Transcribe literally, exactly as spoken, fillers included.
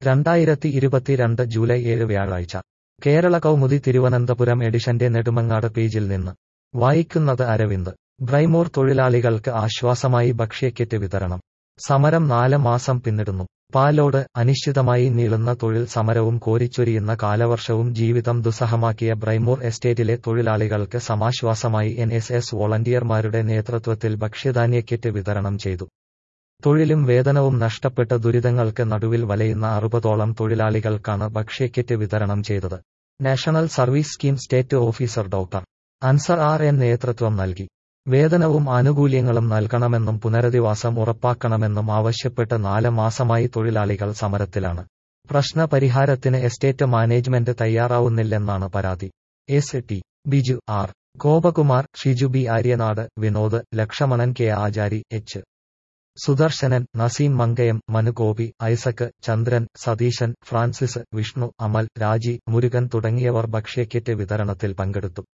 രണ്ടായിരത്തി ഇരുപത്തിരണ്ട് ജൂലൈ ഏഴ് വ്യാഴാഴ്ച കേരള കൗമുദി തിരുവനന്തപുരം എഡിഷന്റെ നെടുമങ്ങാട് പേജിൽ നിന്ന് വായിക്കുന്നത് അരവിന്ദ്. ബ്രൈമൂർ തൊഴിലാളികൾക്ക് ആശ്വാസമായി ഭക്ഷ്യക്കിറ്റ് വിതരണം. സമരം നാല് മാസം പിന്നിടുന്നു. പാലോട് അനിശ്ചിതമായി നീളുന്ന തൊഴിൽ സമരവും കോരിച്ചൊരിയുന്ന കാലവർഷവും ജീവിതം ദുസ്സഹമാക്കിയ ബ്രൈമൂർ എസ്റ്റേറ്റിലെ തൊഴിലാളികൾക്ക് സമാശ്വാസമായി എൻ എസ് എസ് വോളണ്ടിയർമാരുടെ നേതൃത്വത്തിൽ ഭക്ഷ്യധാന്യക്കിറ്റ് വിതരണം ചെയ്തു. തൊഴിലും വേതനവും നഷ്ടപ്പെട്ട ദുരിതങ്ങൾക്ക് നടുവിൽ വലയുന്ന അറുപതോളം തൊഴിലാളികൾക്കാണ് ഭക്ഷ്യക്കിറ്റ് വിതരണം ചെയ്തത്. National service scheme state officer doctor Ansar R N നേതൃത്വം നൽകി. വേതനവും ആനുകൂല്യങ്ങളും നൽകണമെന്നും പുനരധിവാസം ഉറപ്പാക്കണമെന്നും ആവശ്യപ്പെട്ട് നാല് മാസമായി തൊഴിലാളികൾ സമരത്തിലാണ്. പ്രശ്ന പരിഹാരത്തിന് എസ്റ്റേറ്റ് മാനേജ്മെന്റ് തയ്യാറാവുന്നില്ലെന്നാണ് പരാതി. S T Biju, R Gopakumar, Shiju B Aryanad, Vinod, Lakshmanan K Achari, H Sudarsanan, Naseem Mankayam, Manugopi, Isaac, Chandran, Satheesan, Francis, Vishnu, Amal, Raji, Murukan തുടങ്ങിയവർ ഭക്ഷ്യക്കിറ്റ് വിതരണത്തിൽ പങ്കെടുത്തു.